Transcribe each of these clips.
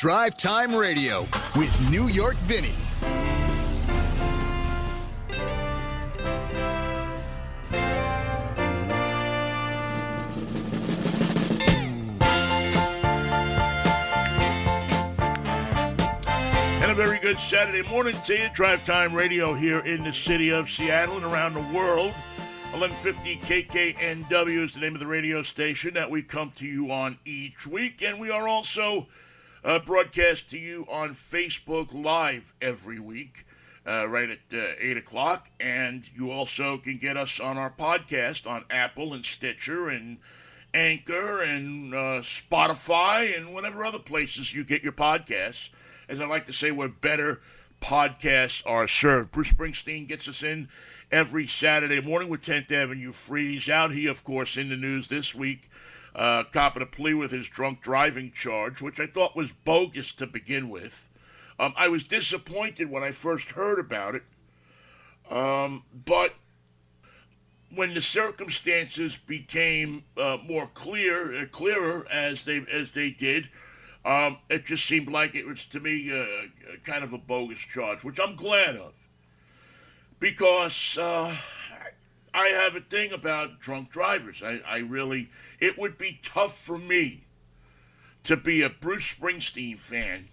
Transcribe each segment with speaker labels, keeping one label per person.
Speaker 1: Drive Time Radio with New York Vinny.
Speaker 2: And a very good Saturday morning to you. Drive Time Radio here in the city of Seattle and around the world. 1150 KKNW is the name of the radio station that we come to you on each week. And we are also broadcast to you on Facebook Live every week, right at 8 o'clock. And you also can get us on our podcast on Apple and Stitcher and Anchor and Spotify and whatever other places you get your podcasts. As I like to say, where better podcasts are served. Bruce Springsteen gets us in every Saturday morning with 10th Avenue Freeze out. He, of course, in the news this week, copping a plea with his drunk driving charge, which I thought was bogus to begin with. I was disappointed when I first heard about it, but when the circumstances became more clearer as they did, it just seemed like it was, to me, kind of a bogus charge, which I'm glad of. Because I have a thing about drunk drivers. I really, it would be tough for me to be a Bruce Springsteen fan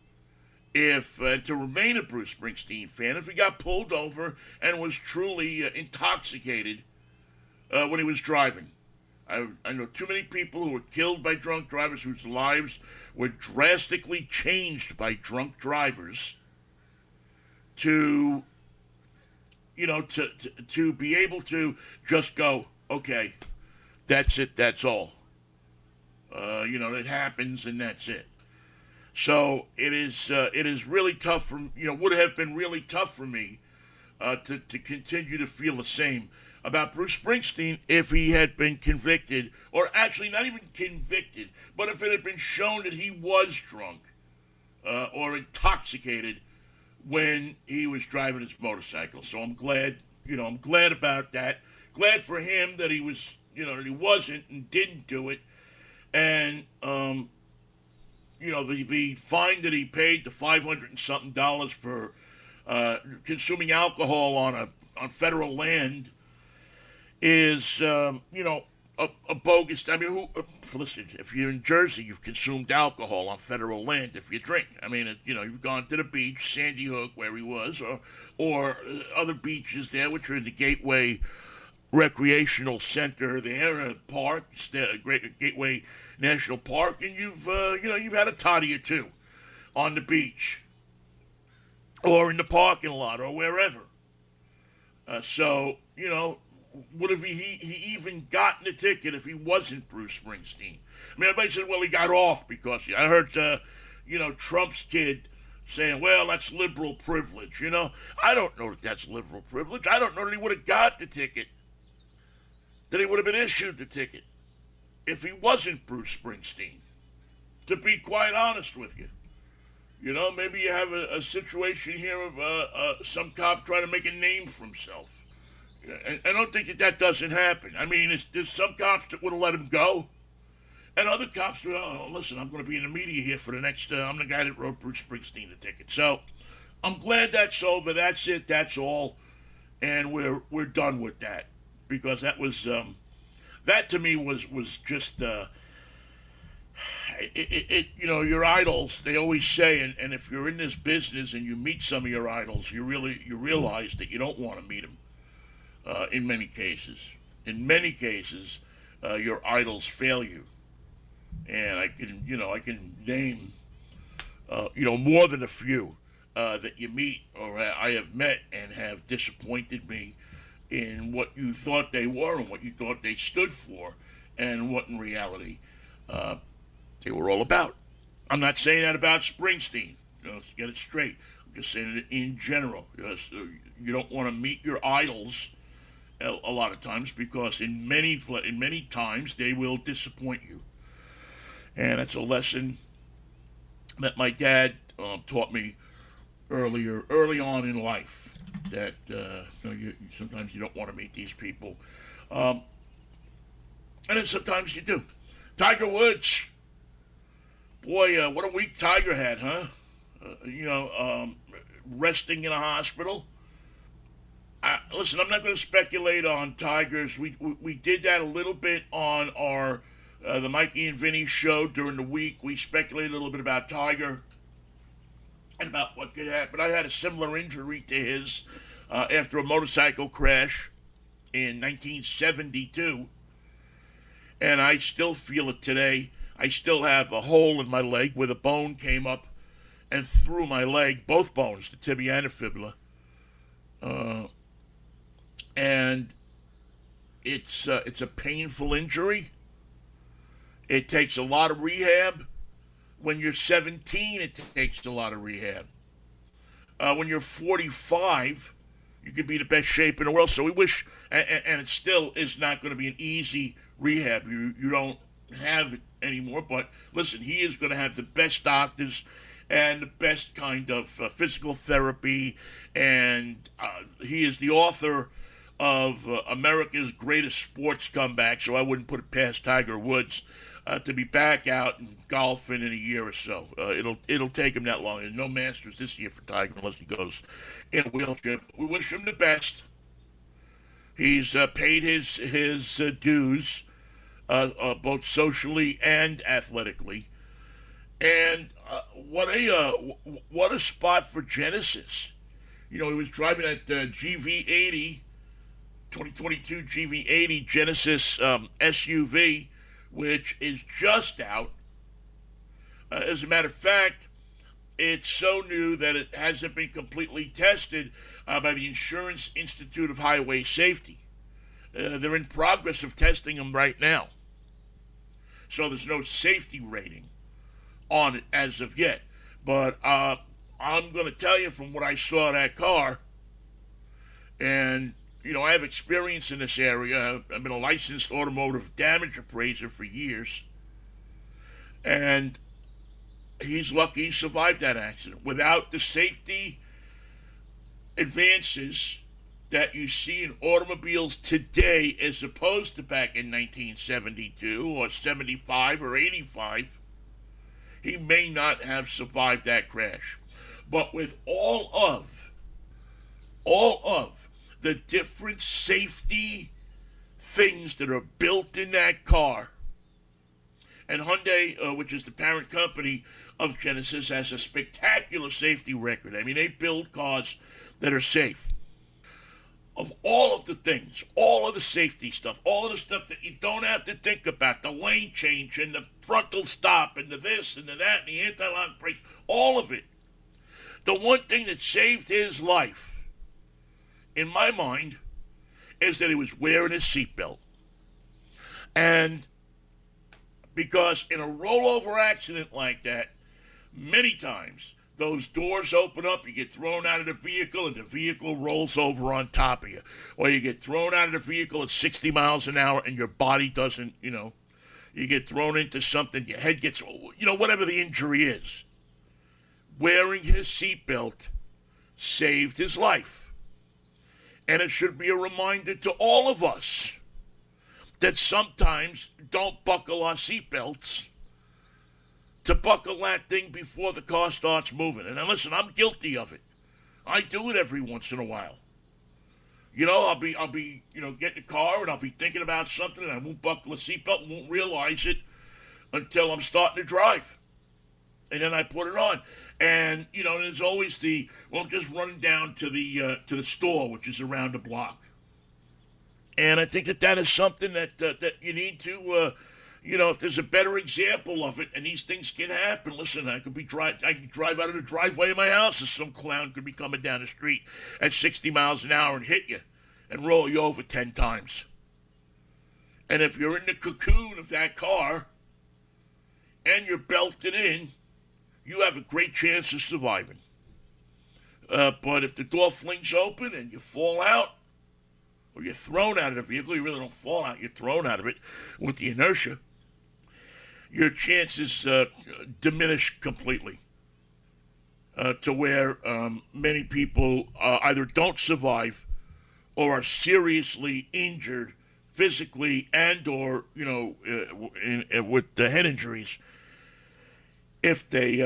Speaker 2: to remain a Bruce Springsteen fan if he got pulled over and was truly intoxicated when he was driving. I know too many people who were killed by drunk drivers whose lives were drastically changed by drunk drivers to be able to just go, okay, that's it, that's all. It happens and that's it. So it is really tough would have been really tough for me to continue to feel the same about Bruce Springsteen if he had been convicted, or actually not even convicted, but if it had been shown that he was drunk or intoxicated when he was driving his motorcycle. So I'm glad about that. Glad for him that he was, that he wasn't and didn't do it. And, the fine that he paid, the $500 and something for consuming alcohol on federal land is, a bogus. I mean, listen, if you're in Jersey, you've consumed alcohol on federal land if you drink. I mean, you've gone to the beach, Sandy Hook, where he was, or other beaches there, which are in the Gateway Recreational Center there, park, Gateway National Park, and you've had a toddy or two on the beach, or in the parking lot, or wherever. Would have he even gotten a ticket if he wasn't Bruce Springsteen? I mean, everybody said, well, he got off because I heard, Trump's kid saying, well, that's liberal privilege, I don't know that that's liberal privilege. I don't know that he would have got the ticket, that he would have been issued the ticket if he wasn't Bruce Springsteen, to be quite honest with you. Maybe you have a situation here of some cop trying to make a name for himself. I don't think that doesn't happen. I mean, there's some cops that would have let him go, and other cops would, listen, I'm going to be in the media here for the next, I'm the guy that wrote Bruce Springsteen the ticket. So I'm glad that's over. That's it. That's all. And we're done with that, because that was, that to me was just, your idols, they always say, and if you're in this business and you meet some of your idols, you realize that you don't want to meet them. In many cases, your idols fail you, and I can name, more than a few that you meet or I have met and have disappointed me in what you thought they were and what you thought they stood for, and what in reality they were all about. I'm not saying that about Springsteen. Let's get it straight. I'm just saying it in general. You don't want to meet your idols a lot of times, because in many times they will disappoint you, and that's a lesson that my dad taught me early on in life, that sometimes you don't want to meet these people, and then sometimes you do. Tiger Woods, Boy, what a week Tiger had, huh? Resting in a hospital. Listen, I'm not going to speculate on Tigers. We did that a little bit on our the Mikey and Vinny show during the week. We speculated a little bit about Tiger and about what could happen. I had a similar injury to his after a motorcycle crash in 1972, and I still feel it today. I still have a hole in my leg where the bone came up and through my leg, both bones, the tibia and the fibula. And it's a painful injury. It takes a lot of rehab. When you're 17, it takes a lot of rehab. When you're 45, you could be in the best shape in the world. So we wish, and it still is not going to be an easy rehab. You don't have it anymore. But listen, he is going to have the best doctors and the best kind of physical therapy. And he is the author of America's Greatest Sports Comeback. So I wouldn't put it past Tiger Woods to be back out and golfing in a year or so. It'll take him that long. And no Masters this year for Tiger unless he goes in a wheelchair. We wish him the best. He's paid his dues, both socially and athletically. And what a spot for Genesis. You know, he was driving that GV80, 2022 GV80 Genesis SUV, which is just out. As a matter of fact, it's so new that it hasn't been completely tested by the Insurance Institute of Highway Safety. They're in progress of testing them right now. So there's no safety rating on it as of yet. But I'm going to tell you from what I saw of that car, and, you know, I have experience in this area. I've been a licensed automotive damage appraiser for years. And he's lucky he survived that accident. Without the safety advances that you see in automobiles today as opposed to back in 1972 or 75 or 85, he may not have survived that crash. But with all of the different safety things that are built in that car, and Hyundai, which is the parent company of Genesis, has a spectacular safety record. I mean, they build cars that are safe. Of all of the things, all of the safety stuff, all of the stuff that you don't have to think about, the lane change and the frontal stop and the this and the that and the anti-lock brakes, all of it. The one thing that saved his life, in my mind, is that he was wearing his seatbelt. And because in a rollover accident like that, many times those doors open up, you get thrown out of the vehicle, and the vehicle rolls over on top of you. Or you get thrown out of the vehicle at 60 miles an hour, and your body doesn't, you get thrown into something, your head gets, whatever the injury is. Wearing his seatbelt saved his life. And it should be a reminder to all of us that sometimes don't buckle our seatbelts, to buckle that thing before the car starts moving. And now listen, I'm guilty of it. I do it every once in a while. I'll be getting a car and I'll be thinking about something and I won't buckle a seatbelt and won't realize it until I'm starting to drive. And then I put it on. And, there's always I'm just running down to the store, which is around the block. And I think that is something that you need to, if there's a better example of it, and these things can happen. Listen, I could drive out of the driveway of my house, and some clown could be coming down the street at 60 miles an hour and hit you and roll you over 10 times. And if you're in the cocoon of that car and you're belted in, you have a great chance of surviving. But if the door flings open and you fall out, or you're thrown out of the vehicle, you really don't fall out, you're thrown out of it with the inertia, your chances diminish completely to where many people either don't survive or are seriously injured physically and or, with the head injuries. if they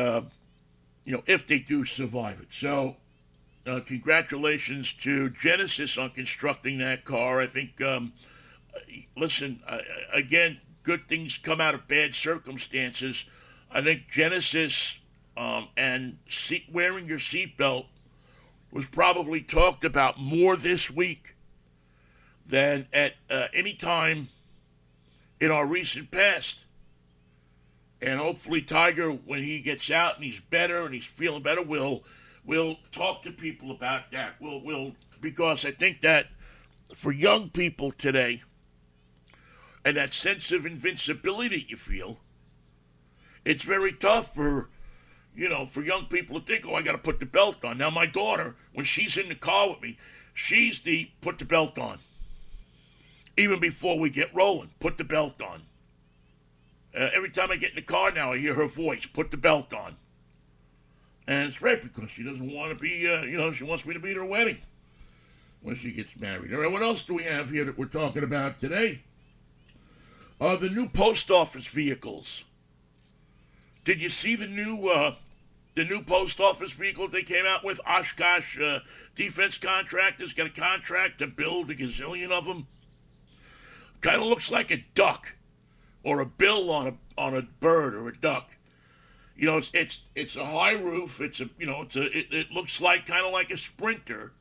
Speaker 2: if they do survive it. So congratulations to Genesis on constructing that car. I think listen, again, good things come out of bad circumstances. I think Genesis and wearing your seatbelt was probably talked about more this week than at any time in our recent past. And hopefully Tiger, when he gets out and he's better and he's feeling better, will talk to people about that. Will because I think that for young people today, and that sense of invincibility that you feel, it's very tough for young people to think, oh, I got to put the belt on. Now, my daughter, when she's in the car with me, she's the put the belt on. Even before we get rolling, put the belt on. Every time I get in the car now, I hear her voice, put the belt on. And it's right because she doesn't want to be, she wants me to be at her wedding when she gets married. All right, what else do we have here that we're talking about today? The new post office vehicles. Did you see the new post office vehicle they came out with? Oshkosh Defense Contractors got a contract to build a gazillion of them. Kind of looks like a duck or a bill on a bird or a duck. It's a high roof. It looks like kind of like a Sprinter,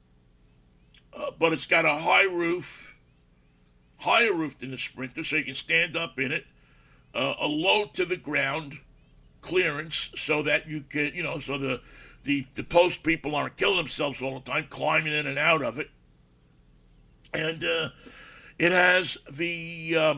Speaker 2: but it's got a high roof, higher roof than the Sprinter, so you can stand up in it. A low to the ground clearance, so that you can, so the post people aren't killing themselves all the time climbing in and out of it. And it has the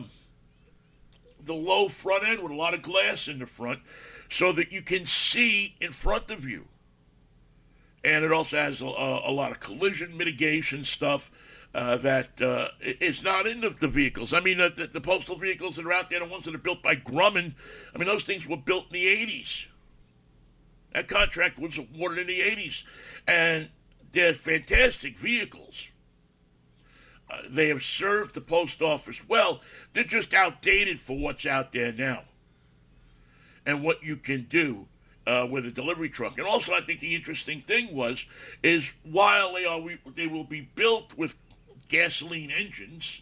Speaker 2: low front end with a lot of glass in the front, so that you can see in front of you. And it also has a lot of collision mitigation stuff that is not in the vehicles. I mean, the postal vehicles that are out there, the ones that are built by Grumman, I mean, those things were built in the 80s. That contract was awarded in the 80s. And they're fantastic vehicles. They have served the post office well. They're just outdated for what's out there now and what you can do with a delivery truck. And also, I think the interesting thing is while they will be built with gasoline engines,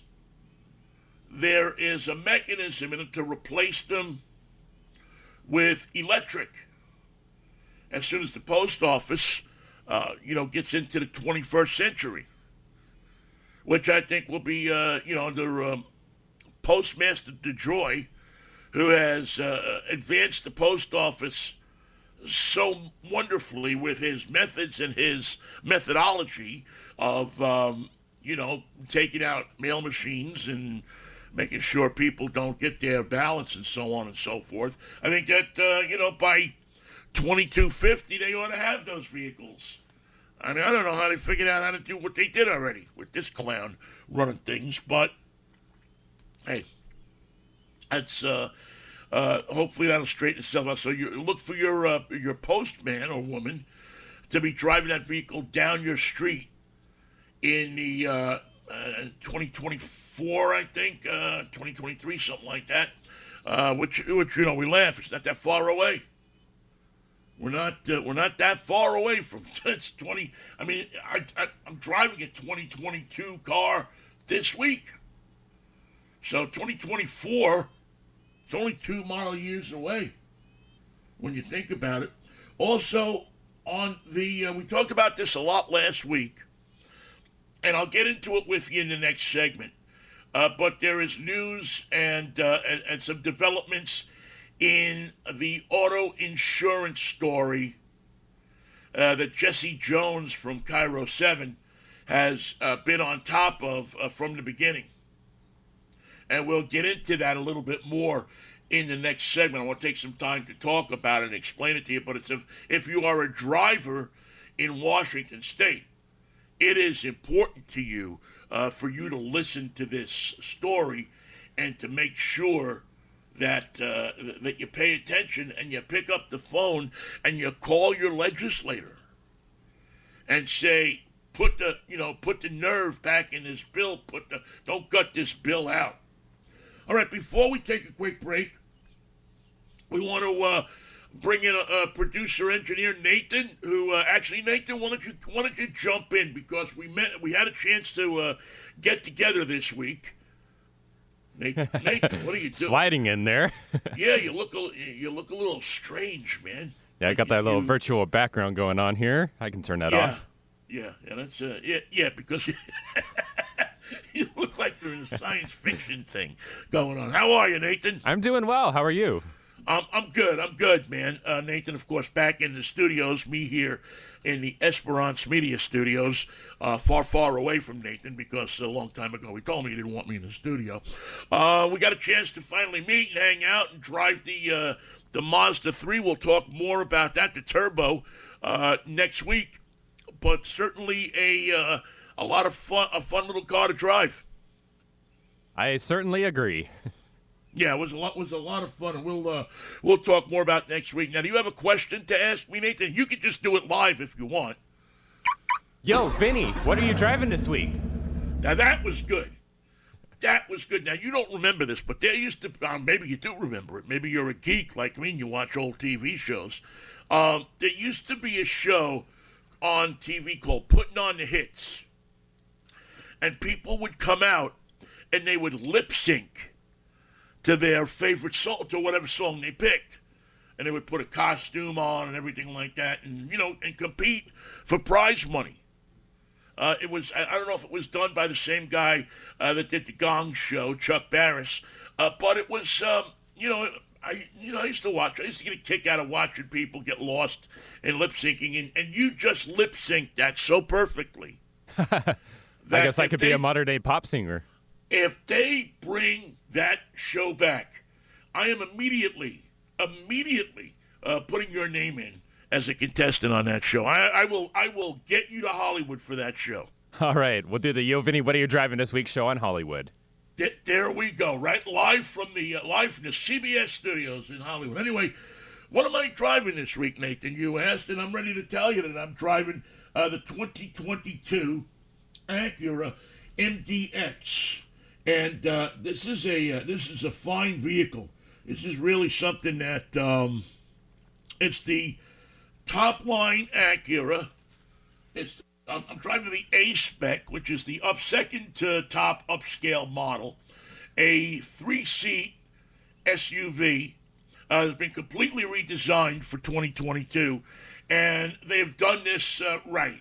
Speaker 2: there is a mechanism in it to replace them with electric. As soon as the post office, gets into the 21st century, which I think will be, under Postmaster DeJoy, who has advanced the post office so wonderfully with his methods and his methodology of, taking out mail machines and making sure people don't get their ballots and so on and so forth. I think that, by 2250, they ought to have those vehicles. I mean, I don't know how they figured out how to do what they did already with this clown running things, but hey, that's hopefully that'll straighten itself out. So you look for your postman or woman to be driving that vehicle down your street in the 2024, I think, 2023, something like that. Which we laugh. It's not that far away. We're not that far away from it's 20. I mean, I'm driving a 2022 car this week. So 2024, it's only 2 model years away when you think about it. Also, on the we talked about this a lot last week, and I'll get into it with you in the next segment. But there is news and some developments in the auto insurance story that Jesse Jones from Cairo 7 has been on top of from the beginning. And we'll get into that a little bit more in the next segment. I want to take some time to talk about it and explain it to you. But if you are a driver in Washington State, it is important to you for you to listen to this story and to make sure that you pay attention and you pick up the phone and you call your legislator and say, put the nerve back in this bill. Don't gut this bill out. All right, before we take a quick break, we want to bring in a producer engineer, Nathan, who actually, Nathan, why don't you jump in, because we had a chance to get together this week. Nathan, what are you doing?
Speaker 3: Sliding in there.
Speaker 2: Yeah, you look a little strange, man.
Speaker 3: Yeah, I got that little virtual background going on here. I can turn that off.
Speaker 2: Yeah, that's because you look like there's a science fiction thing going on. How are you, Nathan?
Speaker 3: I'm doing well. How are you?
Speaker 2: I'm good, man. Nathan, of course, back in the studios. Me here in the Esperance Media Studios, far away from Nathan, because a long time ago he told me he didn't want me in the studio. We got a chance to finally meet and hang out and drive the Mazda 3. We'll talk more about that, the Turbo, next week. But certainly a lot of fun, a fun little car to drive.
Speaker 3: I certainly agree.
Speaker 2: Yeah, it was a lot of fun, and we'll talk more about next week. Now, do you have a question to ask me, Nathan? You can just do it live if you want.
Speaker 3: Yo, Vinny, what are you driving this week?
Speaker 2: Now, that was good. That was good. Now, you don't remember this, but there used to, maybe you do remember it. Maybe you're a geek like me and you watch old TV shows. There used to be a show on TV called Putting on the Hits. And people would come out and they would lip sync to their favorite song, to whatever song they picked. And they would put a costume on and everything like that, and, and compete for prize money. I don't know if it was done by the same guy that did the Gong Show, Chuck Barris, but it was, I used to watch. I used to get a kick out of watching people get lost in lip syncing, and you just lip synced that so perfectly.
Speaker 3: I guess I could be a modern day pop singer.
Speaker 2: If they bring that show back, I am immediately putting your name in as a contestant on that show. I will get you to Hollywood for that show.
Speaker 3: All right, we'll do the Yo Vinny, what are you driving this week show on Hollywood.
Speaker 2: There we go, right? Live from the CBS studios in Hollywood. Anyway, what am I driving this week, Nathan? You asked, and I'm ready to tell you that I'm driving the 2022 Acura MDX. And this is a fine vehicle. This is really something that it's the top line Acura. I'm driving the A spec, which is the second to top upscale model, a 3-seat SUV. Has been completely redesigned for 2022, and they've done this right.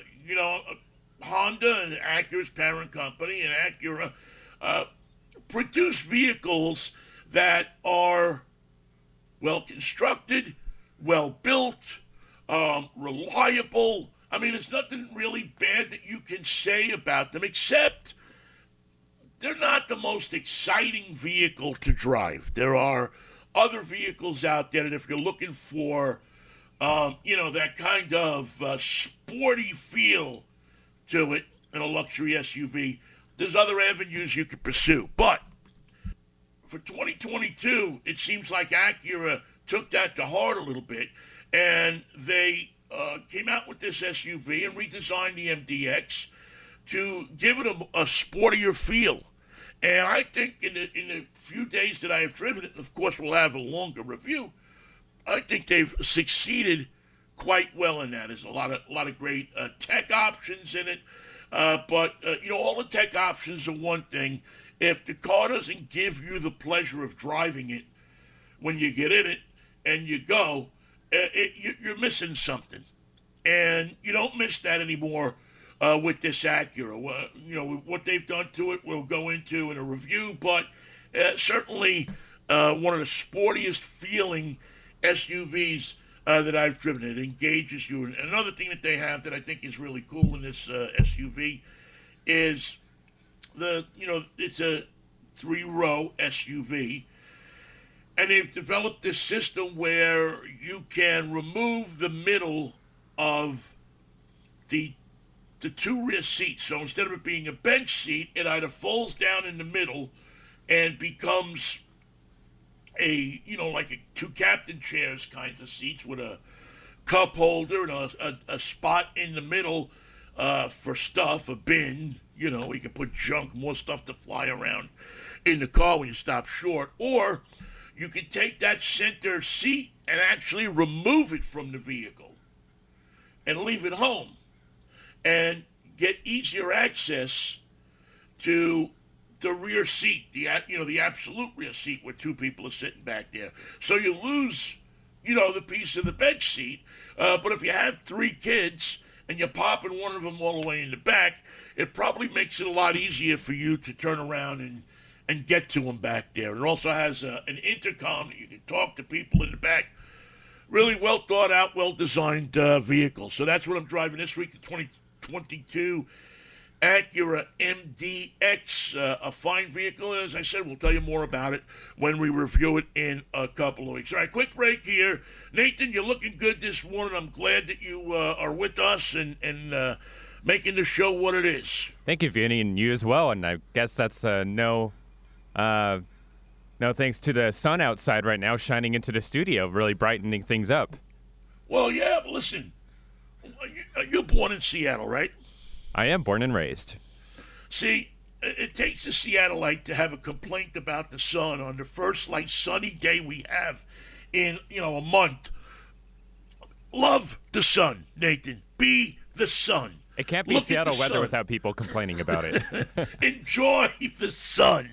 Speaker 2: Honda and Acura's parent company, and Acura produce vehicles that are well constructed, well built, reliable. I mean, there's nothing really bad that you can say about them, except they're not the most exciting vehicle to drive. There are other vehicles out there that, if you're looking for, that kind of sporty feel to it in a luxury SUV, there's other avenues you could pursue. But for 2022, it seems like Acura took that to heart a little bit, and they came out with this SUV and redesigned the MDX to give it a sportier feel. And I think in the few days that I have driven it, and of course we'll have a longer review, I think they've succeeded quite well in that. There's a lot of great tech options in it. But all the tech options are one thing. If the car doesn't give you the pleasure of driving it when you get in it and you go, you're missing something. And you don't miss that anymore with this Acura. What they've done to it we'll go into in a review, but certainly one of the sportiest feeling SUVs that I've driven. It engages you. And another thing that they have that I think is really cool in this SUV is it's a 3-row SUV, and they've developed this system where you can remove the middle of the two rear seats. So instead of it being a bench seat, it either folds down in the middle and becomes like 2 captain chairs kinds of seats with a cup holder and a spot in the middle for stuff, a bin. You can put junk, more stuff to fly around in the car when you stop short. Or you can take that center seat and actually remove it from the vehicle and leave it home and get easier access to the rear seat, the absolute rear seat where two people are sitting back there. So you lose, the piece of the bench seat. But if you have three kids and you're popping one of them all the way in the back, it probably makes it a lot easier for you to turn around and get to them back there. It also has an intercom that you can talk to people in the back. Really well thought out, well designed vehicle. So that's what I'm driving this week, the 2022 Acura MDX, a fine vehicle. And as I said, we'll tell you more about it when we review it in a couple of weeks. All right, quick break here. Nathan, you're looking good this morning. I'm glad that you are with us and making the show what it is.
Speaker 3: Thank you, Vinny, and you as well. And I guess that's no thanks to the sun outside right now shining into the studio, really brightening things up.
Speaker 2: Well, yeah, but listen, you're born in Seattle, right?
Speaker 3: I am born and raised.
Speaker 2: See, it takes a Seattleite to have a complaint about the sun on the first, sunny day we have in, a month. Love the sun, Nathan. Be the sun.
Speaker 3: It can't be Seattle weather without people complaining about it.
Speaker 2: Enjoy the sun.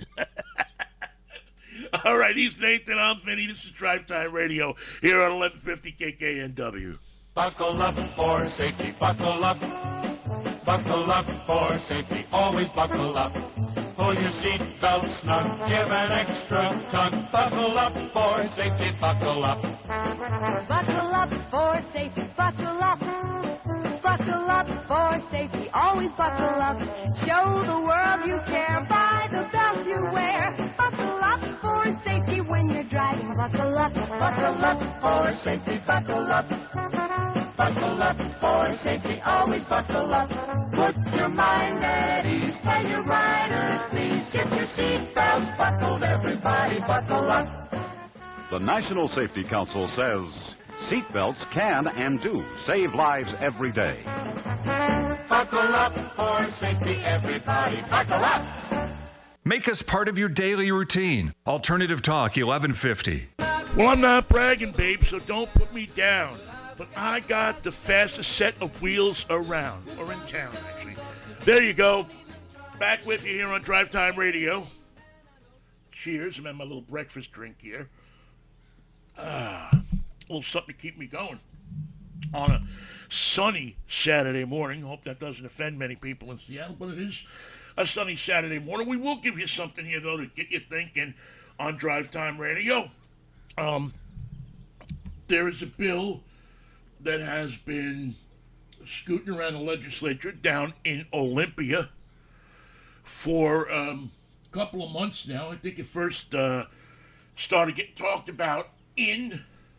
Speaker 2: All right, he's Nathan. I'm Vinny. This is Drive Time Radio here on 1150 KKNW.
Speaker 4: Buckle up for safety. Buckle up. Buckle up for safety. Always buckle up. Pull your seatbelt snug. Give an extra tug. Buckle up for safety. Buckle up.
Speaker 5: Buckle up for safety. Buckle up. Buckle up for safety. Always buckle up. Show the world you care by the belt you wear. Buckle up for safety when you're driving. Buckle up.
Speaker 4: Buckle up for safety. Buckle up. Buckle up for safety. Always buckle up. Put your mind at ease. Tell your riders, please. Get your seatbelts buckled. Everybody buckle up.
Speaker 6: The National Safety Council says seatbelts can and do save lives every day.
Speaker 4: Buckle up for safety. Everybody buckle up.
Speaker 7: Make us part of your daily routine. Alternative Talk 1150.
Speaker 2: Well, I'm not bragging, babe, so don't put me down. But I got the fastest set of wheels around, or in town, actually. There you go. Back with you here on Drive Time Radio. Cheers. I'm having my little breakfast drink here. A little something to keep me going on a sunny Saturday morning. Hope that doesn't offend many people in Seattle, but it is a sunny Saturday morning. We will give you something here, though, to get you thinking on Drive Time Radio. There is a bill that has been scooting around the legislature down in Olympia for a couple of months now. I think it first started getting talked about in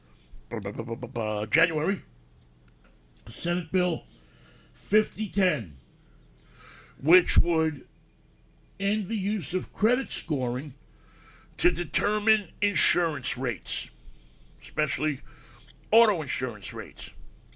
Speaker 2: January. Senate Bill 5010, which would end the use of credit scoring to determine insurance rates, especially auto insurance rates.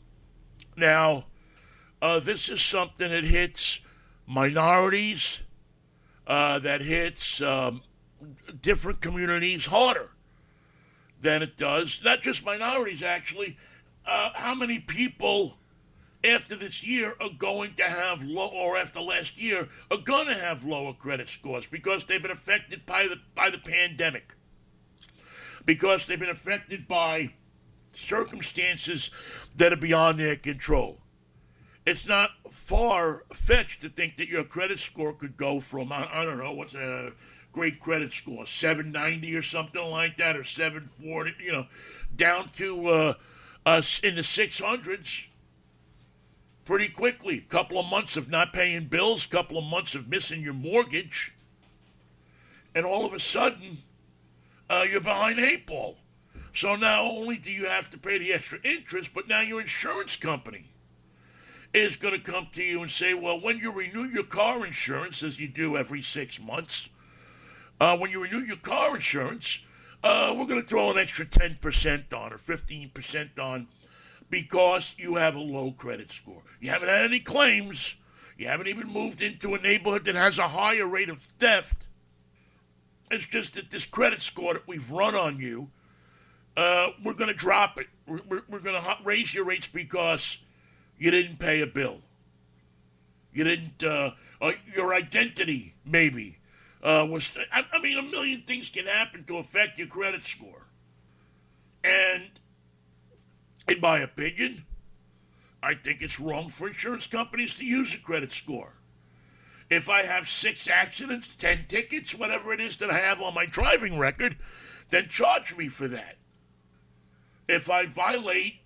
Speaker 2: Now, this is something that hits minorities, that hits different communities harder than it does, not just minorities, actually. How many people after this year are going to have or after last year, are going to have lower credit scores because they've been affected by the pandemic, because they've been affected by circumstances that are beyond their control. It's not far-fetched to think that your credit score could go from, I don't know, what's a great credit score, 790 or something like that, or 740, down to us in the 600s pretty quickly. A couple of months of not paying bills, a couple of months of missing your mortgage, and all of a sudden, you're behind the 8 ball. So not only do you have to pay the extra interest, but now your insurance company is going to come to you and say, well, when you renew your car insurance, as you do every 6 months, when you renew your car insurance, we're going to throw an extra 10% on or 15% on because you have a low credit score. You haven't had any claims. You haven't even moved into a neighborhood that has a higher rate of theft. It's just that this credit score that we've run on you we're going to drop it. We're going to raise your rates because you didn't pay a bill. You didn't, your identity, maybe, was, I mean, a million things can happen to affect your credit score. And in my opinion, I think it's wrong for insurance companies to use a credit score. If I have 6 accidents, 10 tickets, whatever it is that I have on my driving record, then charge me for that. If I violate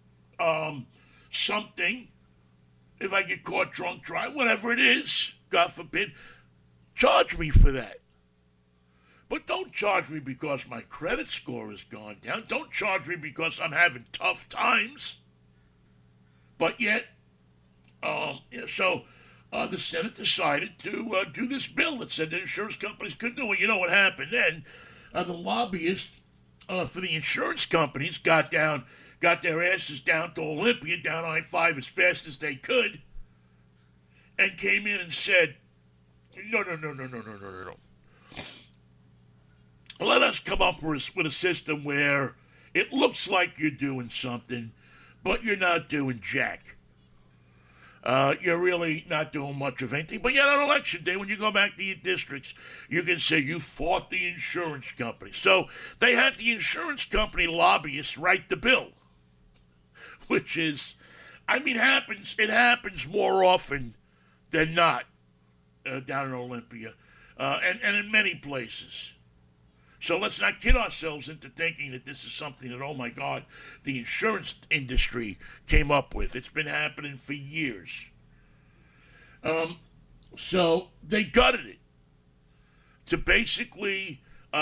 Speaker 2: something, if I get caught drunk driving, whatever it is, God forbid, charge me for that. But don't charge me because my credit score has gone down. Don't charge me because I'm having tough times. But yet, the Senate decided to do this bill that said that insurance companies couldn't do it. You know what happened then? The lobbyists for the insurance companies got their asses down to Olympia, down I-5 as fast as they could, and came in and said, no. Let us come up with a system where it looks like you're doing something, but you're not doing jack. You're really not doing much of anything. But yet on election day, when you go back to your districts, you can say you fought the insurance company. So they had the insurance company lobbyists write the bill, which is, it happens more often than not down in Olympia and in many places. So let's not kid ourselves into thinking that this is something that, oh my God, the insurance industry came up with. It's been happening for years. So they gutted it to basically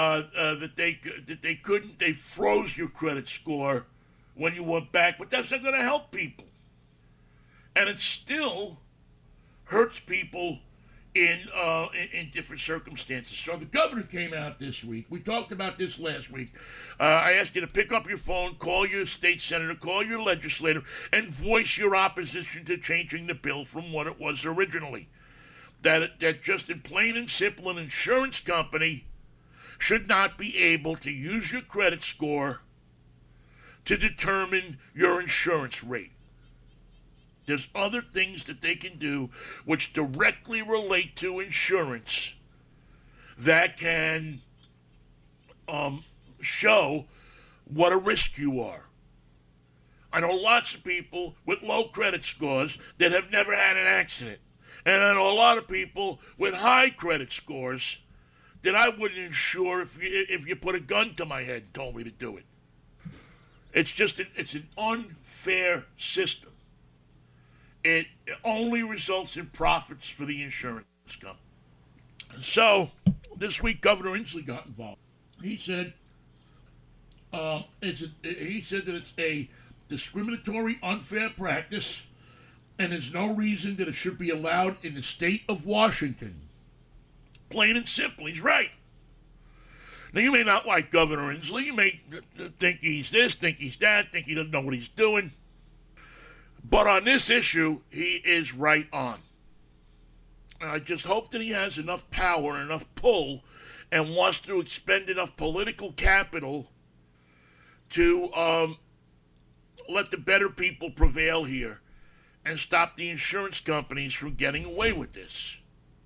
Speaker 2: they froze your credit score when you went back, but that's not going to help people, and it still hurts people in different circumstances. So the governor came out this week. We talked about this last week. I asked you to pick up your phone, call your state senator, call your legislator, and voice your opposition to changing the bill from what it was originally. That just in plain and simple, an insurance company should not be able to use your credit score to determine your insurance rate. There's other things that they can do which directly relate to insurance that can show what a risk you are. I know lots of people with low credit scores that have never had an accident. And I know a lot of people with high credit scores that I wouldn't insure if you put a gun to my head and told me to do it. It's an unfair system. It only results in profits for the insurance company. And so, this week, Governor Inslee got involved. He said, that it's a discriminatory, unfair practice, and there's no reason that it should be allowed in the state of Washington. Plain and simple, he's right. Now, you may not like Governor Inslee. You may think he's this, think he's that, think he doesn't know what he's doing. But on this issue, he is right on. And I just hope that he has enough power and enough pull and wants to expend enough political capital to let the better people prevail here and stop the insurance companies from getting away with this.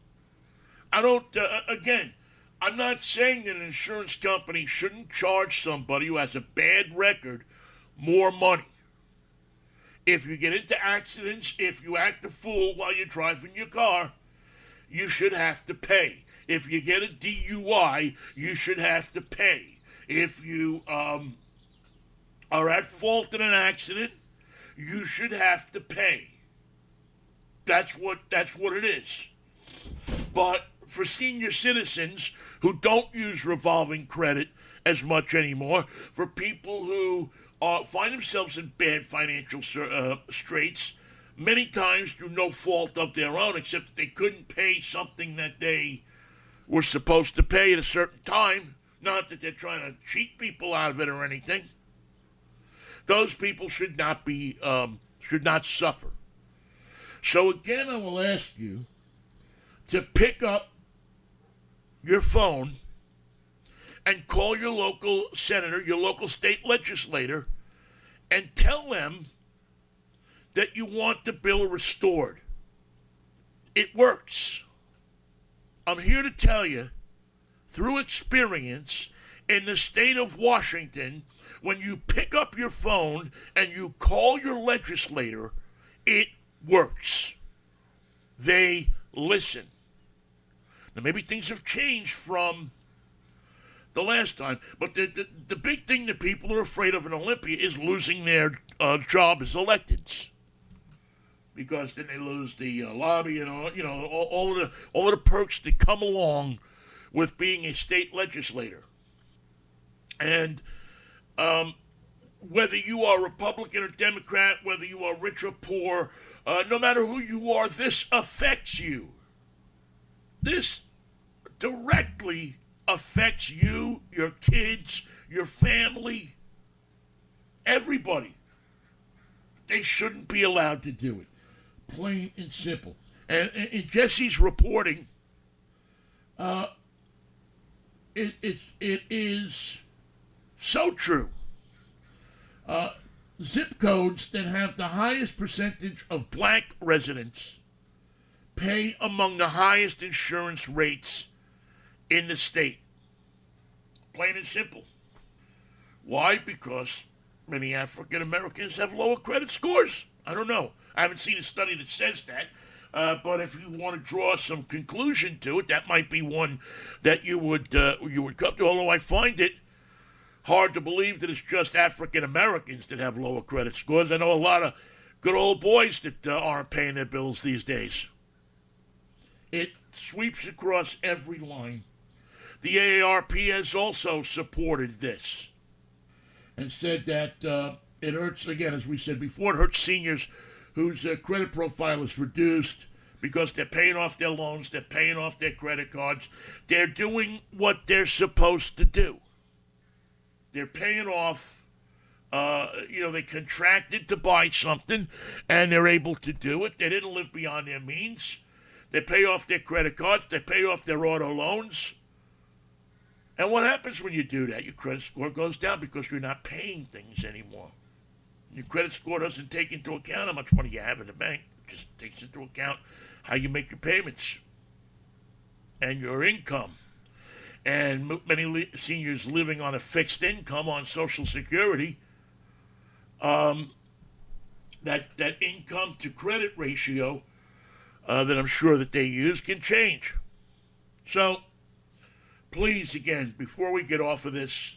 Speaker 2: I'm not saying that an insurance company shouldn't charge somebody who has a bad record more money. If you get into accidents, if you act a fool while you're driving your car, you should have to pay. If you get a DUI, you should have to pay. If you are at fault in an accident, you should have to pay. That's what it is. But for senior citizens who don't use revolving credit as much anymore, for people who find themselves in bad financial straits, many times through no fault of their own, except that they couldn't pay something that they were supposed to pay at a certain time. Not that they're trying to cheat people out of it or anything. Those people should not suffer. So again, I will ask you to pick up your phone and call your local senator, your local state legislator, and tell them that you want the bill restored. It works. I'm here to tell you, through experience, in the state of Washington, when you pick up your phone and you call your legislator, it works. They listen. Now, maybe things have changed from the last time, but the big thing that people are afraid of in Olympia is losing their job as electeds, because then they lose the lobby and all of the perks that come along with being a state legislator. And whether you are Republican or Democrat, whether you are rich or poor, no matter who you are, this affects you. This directly affects you, your kids, your family, everybody. They shouldn't be allowed to do it. Plain and simple. And in Jesse's reporting, it is so true. Zip codes that have the highest percentage of black residents pay among the highest insurance rates in the state. Plain and simple. Why? Because many African Americans have lower credit scores. I don't know. I haven't seen a study that says that. But if you want to draw some conclusion to it, that might be one that you would come to. Although I find it hard to believe that it's just African Americans that have lower credit scores. I know a lot of good old boys that aren't paying their bills these days. It sweeps across every line. The AARP has also supported this and said that it hurts, again, as we said before, it hurts seniors whose credit profile is reduced because they're paying off their loans, they're paying off their credit cards. They're doing what they're supposed to do. They're paying off, they contracted to buy something, and they're able to do it. They didn't live beyond their means. They pay off their credit cards. They pay off their auto loans. And what happens when you do that? Your credit score goes down because you're not paying things anymore. Your credit score doesn't take into account how much money you have in the bank. It just takes into account how you make your payments and your income. And many seniors living on a fixed income on Social Security, that income to credit ratio that I'm sure that they use can change. So, please, again, before we get off of this,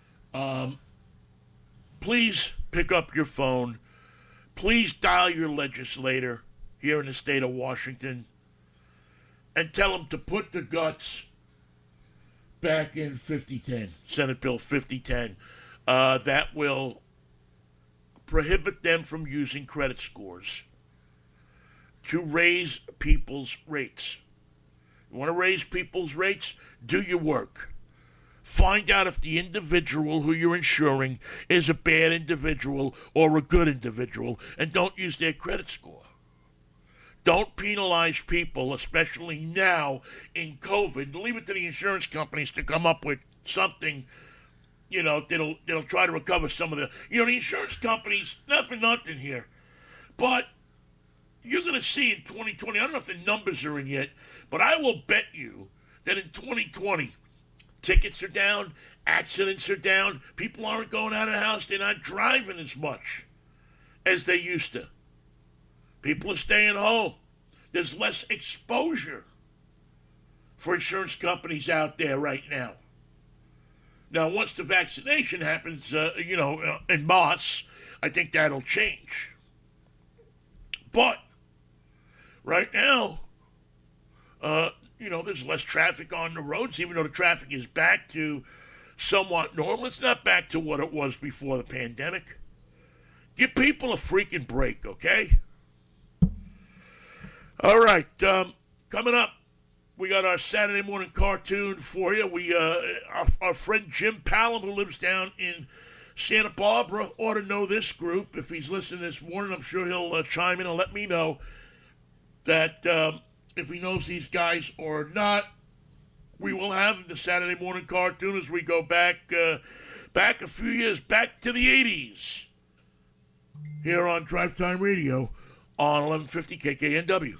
Speaker 2: please pick up your phone. Please dial your legislator here in the state of Washington and tell them to put the guts back in 5010, Senate Bill 5010. That will prohibit them from using credit scores to raise people's rates. You want to raise people's rates? Do your work. Find out if the individual who you're insuring is a bad individual or a good individual, and don't use their credit score. Don't penalize people, especially now in COVID. Leave it to the insurance companies to come up with something, that'll try to recover some of the... the insurance companies, not for nothing here, but you're going to see in 2020, I don't know if the numbers are in yet, but I will bet you that in 2020, tickets are down, accidents are down, people aren't going out of the house, they're not driving as much as they used to. People are staying home. There's less exposure for insurance companies out there right now. Now, once the vaccination happens, en masse, I think that'll change. But right now, there's less traffic on the roads, even though the traffic is back to somewhat normal. It's not back to what it was before the pandemic. Give people a freaking break, okay? All right, coming up, we got our Saturday morning cartoon for you. Our friend Jim Palom, who lives down in Santa Barbara, ought to know this group. If he's listening this morning, I'm sure he'll chime in and let me know that if he knows these guys or not. we will have the Saturday morning cartoon as we go back a few years, back to the 80s, here on Drive Time Radio on 1150 KKNW.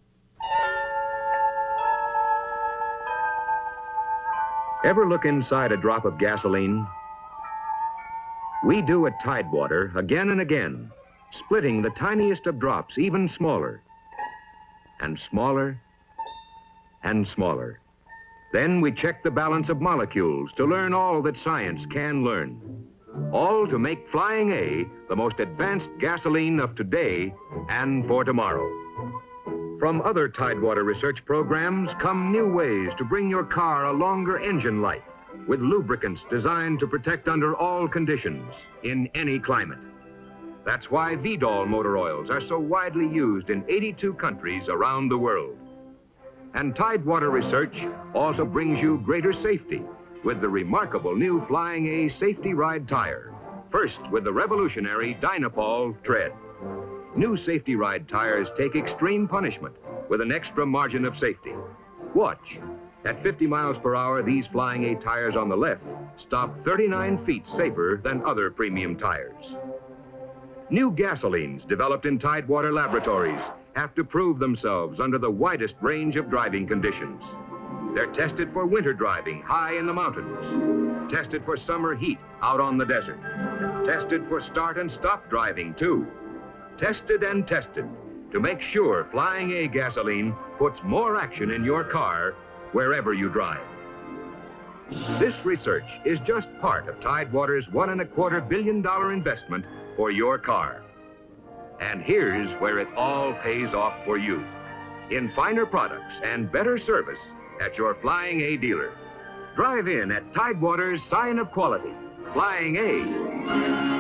Speaker 8: Ever look inside a drop of gasoline? We do at Tidewater again and again, splitting the tiniest of drops even smaller, and smaller, and smaller. Then we check the balance of molecules to learn all that science can learn. All to make Flying A the most advanced gasoline of today and for tomorrow. From other Tidewater research programs come new ways to bring your car a longer engine life with lubricants designed to protect under all conditions in any climate. That's why Vidal motor oils are so widely used in 82 countries around the world. And Tidewater research also brings you greater safety with the remarkable new Flying A Safety Ride tire. First with the revolutionary Dynapol Tread. New Safety Ride tires take extreme punishment with an extra margin of safety. Watch. At 50 miles per hour, these Flying A tires on the left stop 39 feet safer than other premium tires. New gasolines developed in Tidewater laboratories have to prove themselves under the widest range of driving conditions. They're tested for winter driving high in the mountains, tested for summer heat out on the desert, tested for start and stop driving too. Tested and tested to make sure Flying A gasoline puts more action in your car wherever you drive. This research is just part of Tidewater's $1.25 billion investment for your car. And here's where it all pays off for you. In finer products and better service at your Flying A dealer. Drive in at Tidewater's sign of quality, Flying A.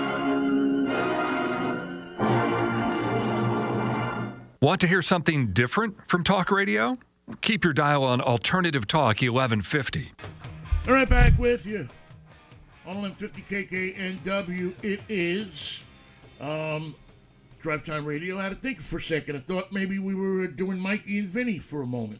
Speaker 7: Want to hear something different from talk radio? Keep your dial on Alternative Talk 1150.
Speaker 2: All right, back with you on 1150 KKNW. It is Drive Time Radio. I had to think for a second. I thought maybe we were doing Mikey and Vinny for a moment.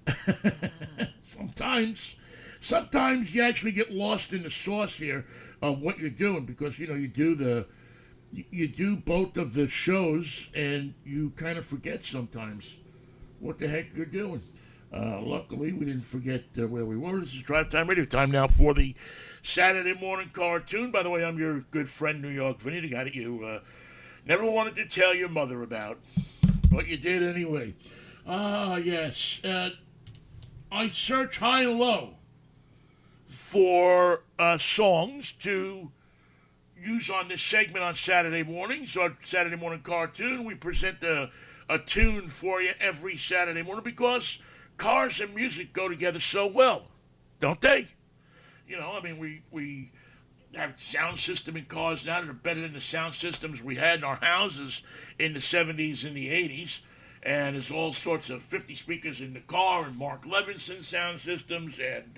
Speaker 2: Sometimes you actually get lost in the sauce here of what you're doing because, you know, you do both of the shows and you kind of forget sometimes what the heck you're doing. Luckily, we didn't forget where we were. This is Drive Time Radio. Time now for the Saturday morning cartoon. By the way, I'm your good friend, New York Vinny, the guy that you never wanted to tell your mother about, but you did anyway. Yes. I search high and low for songs to use on this segment on Saturday mornings, our Saturday morning cartoon. We present a tune for you every Saturday morning because cars and music go together so well, don't they? You know, I mean, we have a sound system in cars now that are better than the sound systems we had in our houses in the 70s and the 80s. And there's all sorts of 50 speakers in the car and Mark Levinson sound systems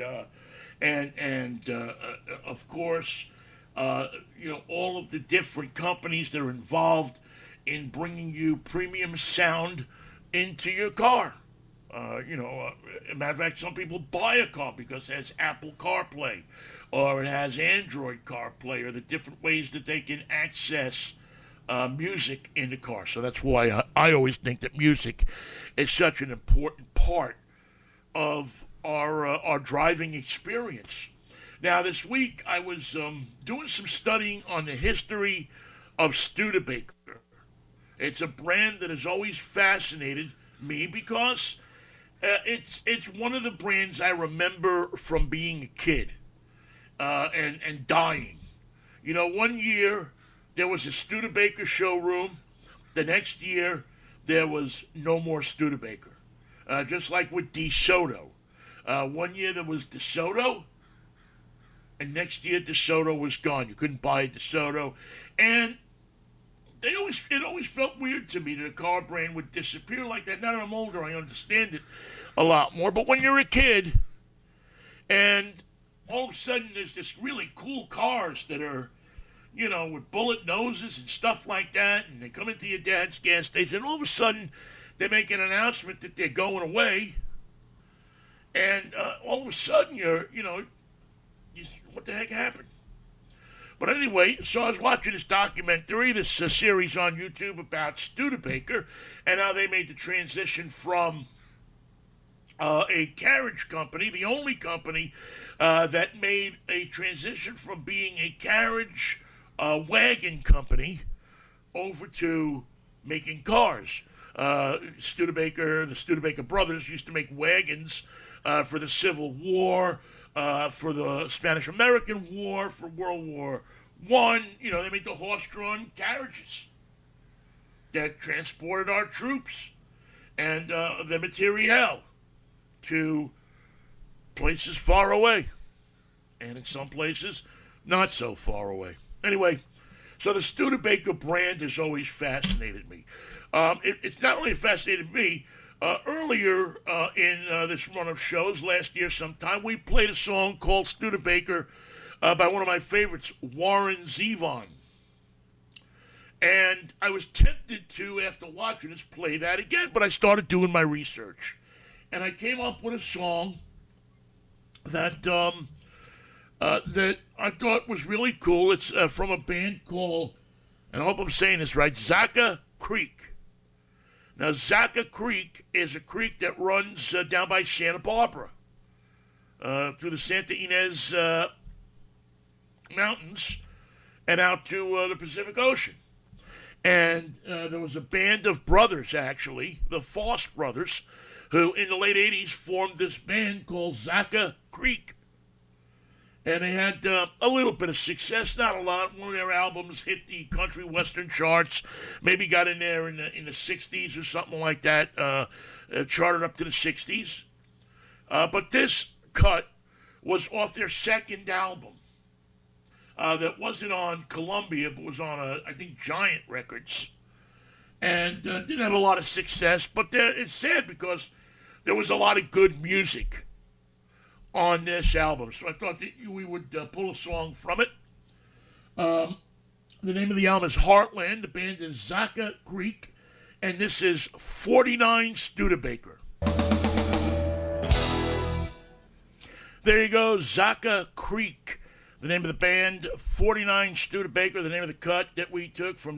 Speaker 2: and of course, you know, all of the different companies that are involved in bringing you premium sound into your car. As a matter of fact, some people buy a car because it has Apple CarPlay or it has Android CarPlay or the different ways that they can access music in the car. So that's why I always think that music is such an important part of our driving experience. Now, this week I was doing some studying on the history of Studebaker. It's a brand that has always fascinated me because it's one of the brands I remember from being a kid and dying. You know, one year there was a Studebaker showroom. The next year there was no more Studebaker. Just like with DeSoto. One year there was DeSoto, and next year DeSoto was gone. You couldn't buy a DeSoto. And it always felt weird to me that a car brand would disappear like that. Now that I'm older, I understand it a lot more. But when you're a kid, and all of a sudden there's this really cool cars that are, you know, with bullet noses and stuff like that, and they come into your dad's gas station, and all of a sudden they make an announcement that they're going away, And all of a sudden, what the heck happened? But anyway, so I was watching this documentary, this series on YouTube about Studebaker and how they made the transition from a carriage company, the only company that made a transition from being a carriage wagon company over to making cars. Studebaker, the Studebaker brothers used to make wagons for the Civil War, for the Spanish-American War, for World War I. They made the horse-drawn carriages that transported our troops and the materiel to places far away, and in some places not so far away. Anyway, so the Studebaker brand has always fascinated me. It's not only fascinated me. Earlier in this run of shows, last year sometime, we played a song called Studebaker by one of my favorites, Warren Zevon. And I was tempted to, after watching this, play that again, but I started doing my research. And I came up with a song that that I thought was really cool. It's from a band called, and I hope I'm saying this right, Zaca Creek. Now, Zaca Creek is a creek that runs down by Santa Barbara through the Santa Ynez Mountains and out to the Pacific Ocean. And there was a band of brothers, actually, the Foss brothers, who in the late 80s formed this band called Zaca Creek. And they had a little bit of success, not a lot. One of their albums hit the country western charts, maybe got in there in the 60s or something like that, charted up to the 60s. But this cut was off their second album that wasn't on Columbia, but was on, I think, Giant Records. And didn't have a lot of success, but it's sad because there was a lot of good music on this album. So I thought that we would pull a song from it. The name of the album is Heartland. The band is Zaca Creek. And this is 49 Studebaker. There you go, Zaca Creek. The name of the band, 49 Studebaker. The name of the cut that we took from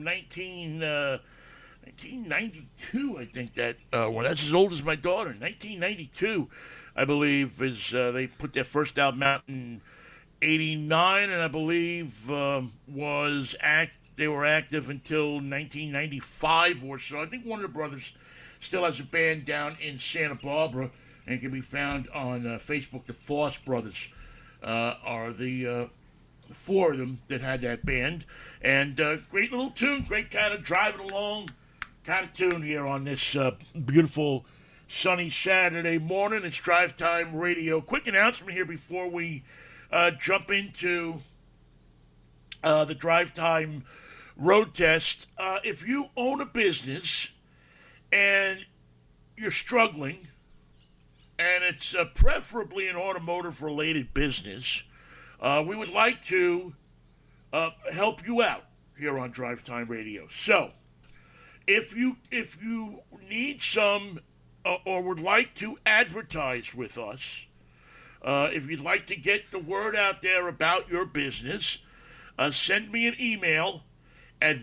Speaker 2: 1992, I think that one. That's as old as my daughter. 1992. I believe, is they put their first album out in 89, and I believe they were active until 1995 or so. I think one of the brothers still has a band down in Santa Barbara, and can be found on Facebook. The Foss brothers are the four of them that had that band. And great little tune, great kind of driving along kind of tune here on this beautiful sunny Saturday morning. It's Drive Time Radio. Quick announcement here before we jump into the Drive Time Road Test. If you own a business and you're struggling, and it's preferably an automotive-related business, we would like to help you out here on Drive Time Radio. So, if you need some or would like to advertise with us, if you'd like to get the word out there about your business, send me an email at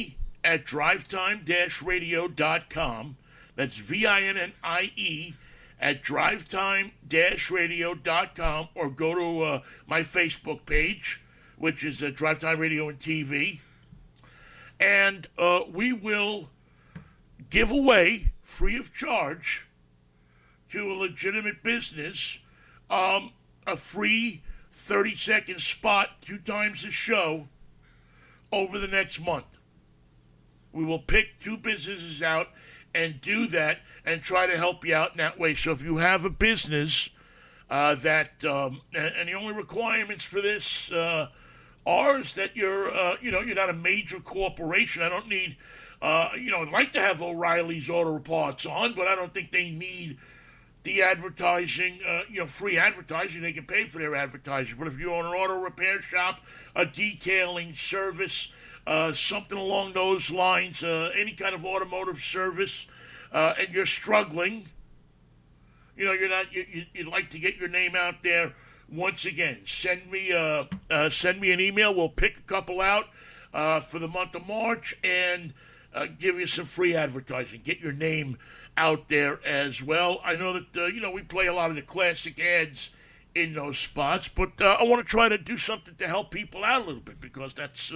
Speaker 2: vinny@drivetime-radio.com. That's VINNIE at drivetime-radio.com, or go to my Facebook page, which is Drive Time Radio and TV. And we will give away, free of charge, to a legitimate business, a free 30-second spot 2 times a show over the next month. We will pick 2 businesses out and do that and try to help you out in that way. So if you have a business and the only requirements for this are that you're not a major corporation. I don't need, I'd like to have O'Reilly's Auto Parts on, but I don't think they need the advertising, free advertising. They can pay for their advertising. But if you own an auto repair shop, a detailing service, something along those lines, any kind of automotive service, and you're struggling, you'd like to get your name out there. Once again, send me an email. We'll pick a couple out for the month of March and give you some free advertising. Get your name out there as well. I know that we play a lot of the classic ads in those spots, but I want to try to do something to help people out a little bit, because that's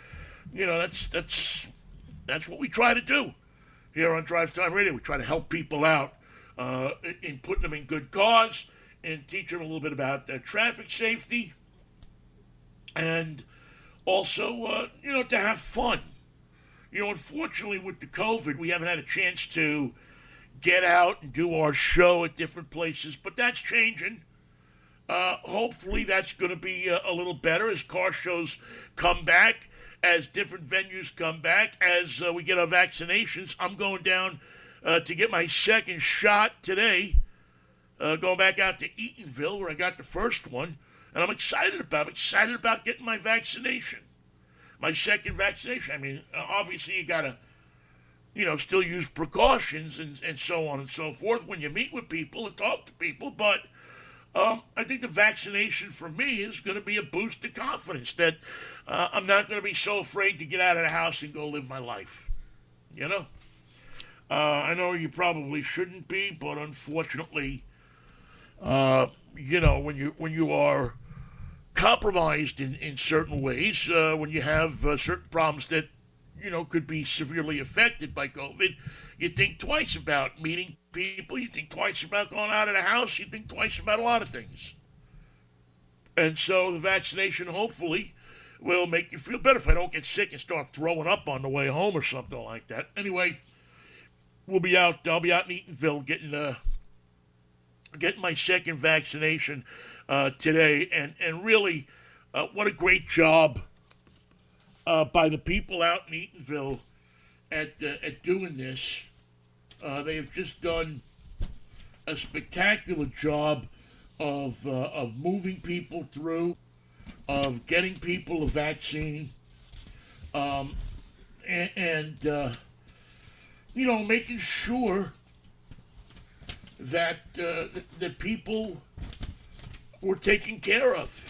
Speaker 2: what we try to do here on Drive Time Radio. We try to help people out in putting them in good cause and teach them a little bit about traffic safety, and also, to have fun. Unfortunately, with the COVID, we haven't had a chance to get out and do our show at different places, but that's changing. Hopefully, that's going to be a little better as car shows come back, as different venues come back, as we get our vaccinations. I'm going down to get my second shot today. Going back out to Eatonville, where I got the first one, and I'm excited about getting my vaccination, my second vaccination. I mean, obviously you gotta, still use precautions and so on and so forth when you meet with people and talk to people, but I think the vaccination for me is going to be a boost to confidence that I'm not going to be so afraid to get out of the house and go live my life, I know you probably shouldn't be, but unfortunately, when you are compromised in certain ways, when you have certain problems that, could be severely affected by COVID, you think twice about meeting people, you think twice about going out of the house, you think twice about a lot of things. And so the vaccination hopefully will make you feel better if I don't get sick and start throwing up on the way home or something like that. Anyway, I'll be out in Eatonville getting my second vaccination today, and really, what a great job by the people out in Eatonville at doing this. They have just done a spectacular job of moving people through, of getting people a vaccine, and making sure that people were taken care of.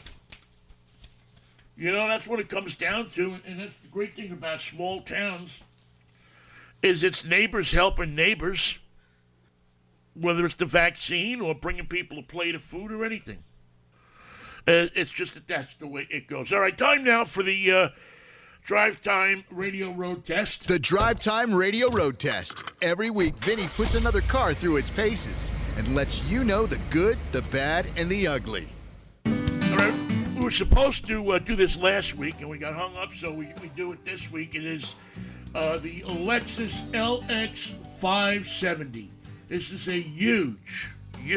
Speaker 2: That's what it comes down to, and that's the great thing about small towns, is it's neighbors helping neighbors, whether it's the vaccine or bringing people a plate of food or anything. It's just that's the way it goes. All right, time now for the Drive Time Radio Road Test.
Speaker 1: The Drive Time Radio Road Test. Every week, Vinny puts another car through its paces and lets you know the good, the bad, and the ugly.
Speaker 2: All right, we were supposed to do this last week, and we got hung up, so we do it this week. It is the Lexus LX 570. This is a huge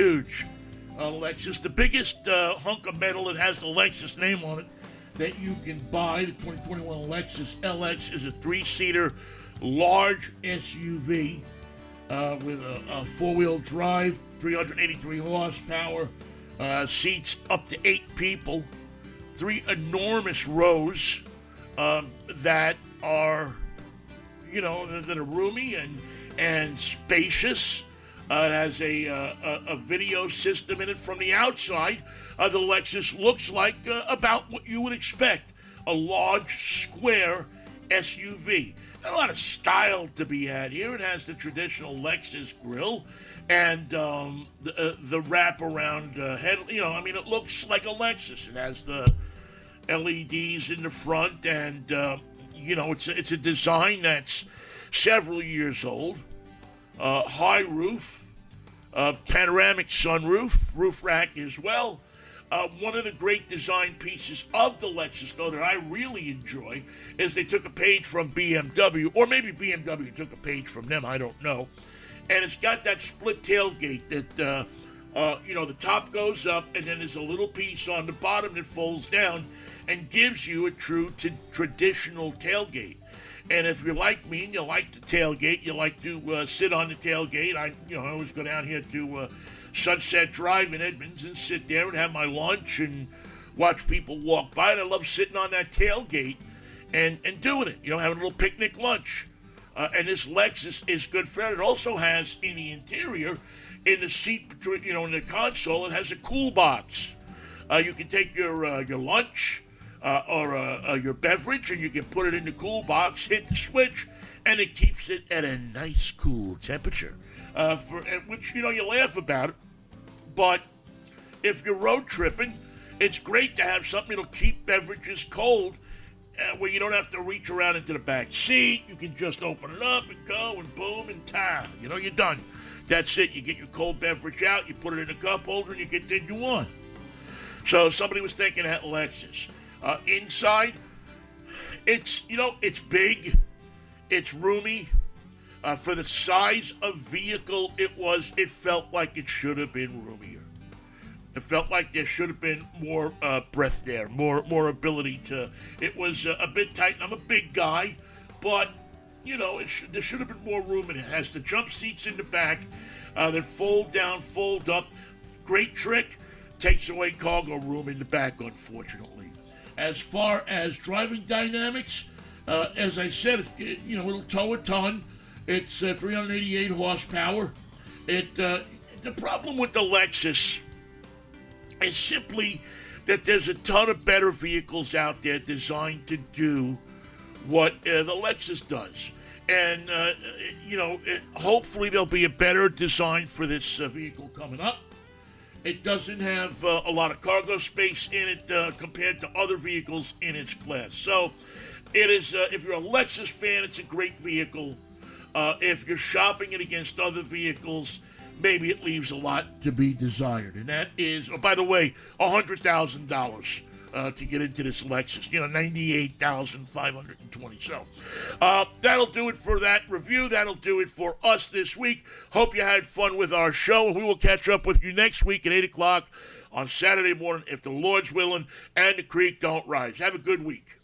Speaker 2: Lexus. The biggest hunk of metal that has the Lexus name on it that you can buy. The 2021 Lexus LX is a 3-seater large SUV with a 4-wheel drive, 383 horsepower, seats up to 8 people, 3 enormous rows that are, that are roomy and spacious. It has a video system in it from the outside. The Lexus looks like about what you would expect, a large, square SUV. Not a lot of style to be had here. It has the traditional Lexus grille and the wraparound head. It looks like a Lexus. It has the LEDs in the front, and it's a design that's several years old. High roof, panoramic sunroof, roof rack as well. One of the great design pieces of the Lexus, though, that I really enjoy is they took a page from BMW, or maybe BMW took a page from them, I don't know. And it's got that split tailgate that, the top goes up, and then there's a little piece on the bottom that folds down and gives you a true traditional tailgate. And if you're like me and you like the tailgate, you like to sit on the tailgate. I always go down here to Sunset Drive in Edmonds and sit there and have my lunch and watch people walk by. And I love sitting on that tailgate and doing it, having a little picnic lunch. And this Lexus is good for that. It also has in the interior, in the seat, in the console, it has a cool box. You can take your lunch or your beverage, and you can put it in the cool box, hit the switch, and it keeps it at a nice, cool temperature. Which, you laugh about it, but if you're road tripping, it's great to have something that'll keep beverages cold, where you don't have to reach around into the back seat. You can just open it up and go, and boom, and time. You're done. That's it. You get your cold beverage out, you put it in a cup holder, and you continue on. So somebody was thinking that Lexus. Inside, it's big, it's roomy. For the size of vehicle it felt like it should have been roomier. It felt like there should have been more breadth there, more ability to. It was a bit tight. I'm a big guy, but there should have been more room. And it has the jump seats in the back that fold down, fold up. Great trick. Takes away cargo room in the back, unfortunately. As far as driving dynamics, as I said, it'll tow a ton. It's 388 horsepower. The problem with the Lexus is simply that there's a ton of better vehicles out there designed to do what the Lexus does. And, hopefully there'll be a better design for this vehicle coming up. It doesn't have a lot of cargo space in it compared to other vehicles in its class. So it is, if you're a Lexus fan, it's a great vehicle. If you're shopping it against other vehicles, maybe it leaves a lot to be desired. And that is, by the way, $100,000 to get into this Lexus. $98,520. So that'll do it for that review. That'll do it for us this week. Hope you had fun with our show. We will catch up with you next week at 8 o'clock on Saturday morning if the Lord's willing and the creek don't rise. Have a good week.